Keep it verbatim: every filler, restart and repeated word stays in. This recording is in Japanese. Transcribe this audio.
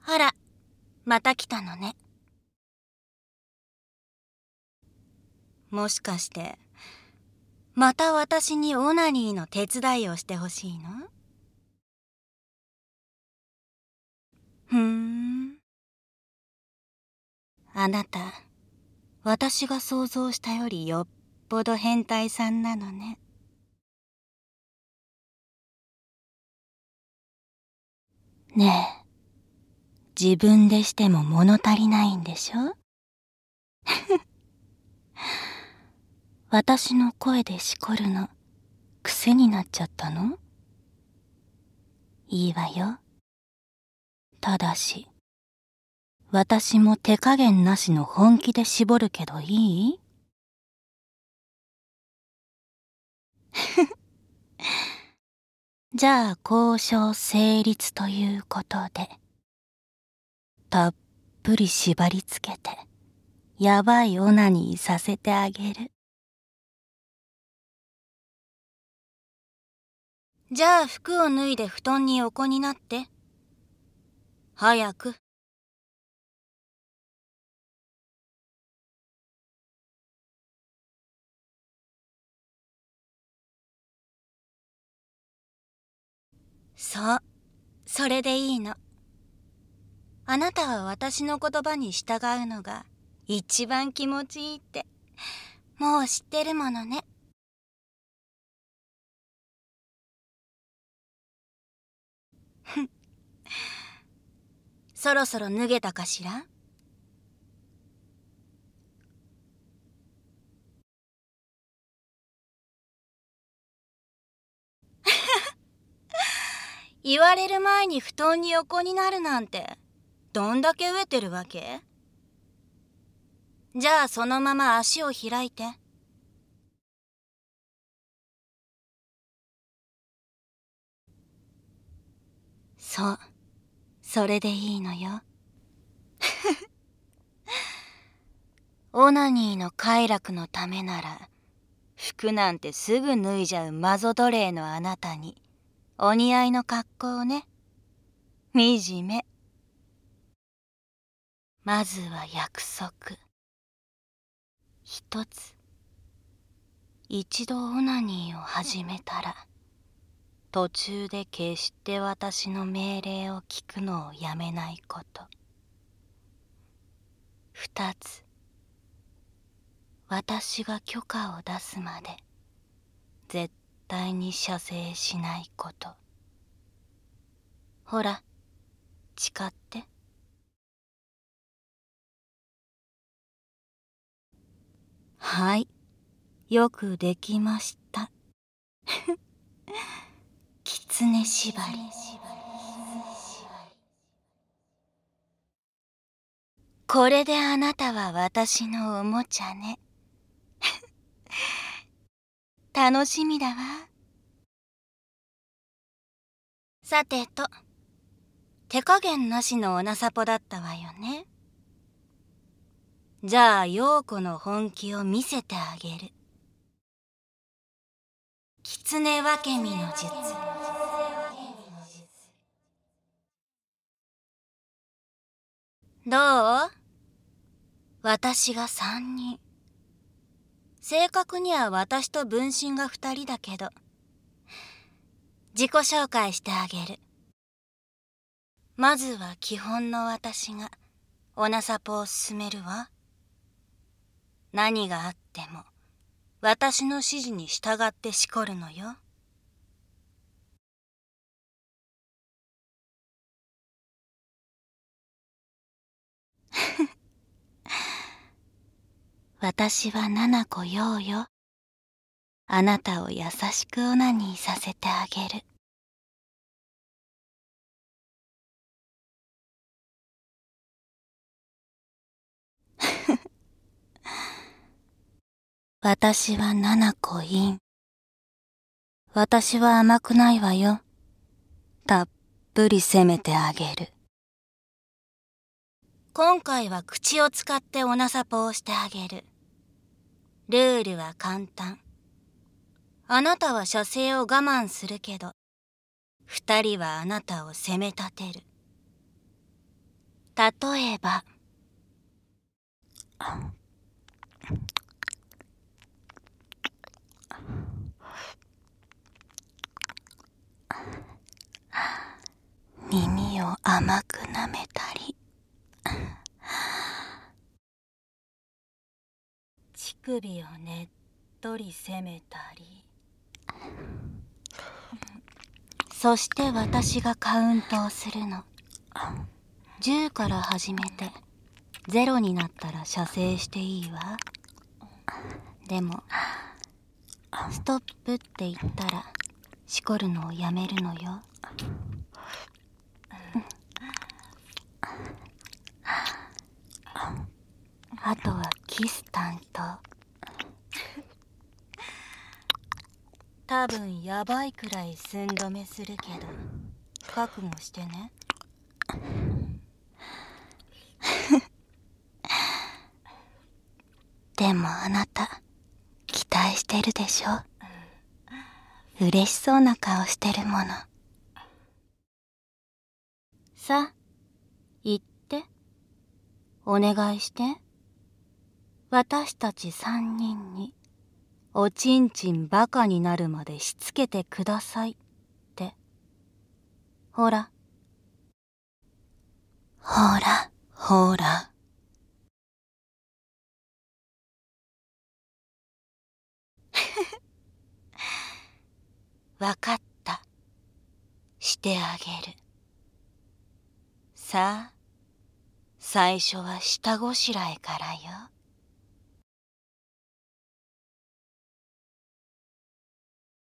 あら、また来たのね。もしかして、また私にオナニーの手伝いをしてほしいの？ふーん。あなた、私が想像したよりよっぽど変態さんなのね。ねえ、自分でしても物足りないんでしょ？私の声でしこるの、癖になっちゃったの？いいわよ。ただし、私も手加減なしの本気で絞るけどいい？じゃあ交渉成立ということで、たっぷり縛りつけて、やばいオナニーさせてあげる。じゃあ服を脱いで布団に横になって。早く。そう、それでいいの。あなたは私の言葉に従うのが一番気持ちいいって、もう知ってるものね。そろそろ脱げたかしら？言われる前に布団に横になるなんて、どんだけ飢えてるわけ？じゃあそのまま足を開いて。そう、それでいいのよ。オナニーの快楽のためなら、服なんてすぐ脱いじゃうマゾ奴隷のあなたに、お似合いの格好ね。惨め。まずは約束。一つ。一度オナニーを始めたら、途中で決して私の命令を聞くのをやめないこと。二つ。私が許可を出すまで、絶対に射精しないこと。ほら、誓って。はい、よくできました。狐縛り。これであなたは私のおもちゃね。楽しみだわ。さてと、手加減なしのおなさぽだったわよね。じゃあ陽子の本気を見せてあげる。狐分け身の術。どう？私が三人。正確には私と分身が二人だけど、自己紹介してあげる。まずは基本の私がおなさぽを進めるわ。何があっても私の指示に従ってしこるのよ。私は七子陽よ。あなたを優しくオナニーさせてあげる。私は七子陰。私は甘くないわよ。たっぷり責めてあげる。今回は口を使っておなさぽをしてあげる。ルールは簡単。あなたは射精を我慢するけど、二人はあなたを責め立てる。 例えば、耳を甘く舐めたり、乳首をねっとり攻めたり、そして私がカウントをするの。じゅうから始めてゼロになったら射精していいわ。でもストップって言ったらしこるのをやめるのよ。あとはキス担当。多分やばいくらい寸止めするけど覚悟してね。でもあなた期待してるでしょ。嬉しそうな顔してるもの。さあ言って、お願いして。私たち三人におちんちんバカになるまでしつけてくださいって。ほらほらほら。わかった。してあげる。さあ最初は下ごしらえからよ。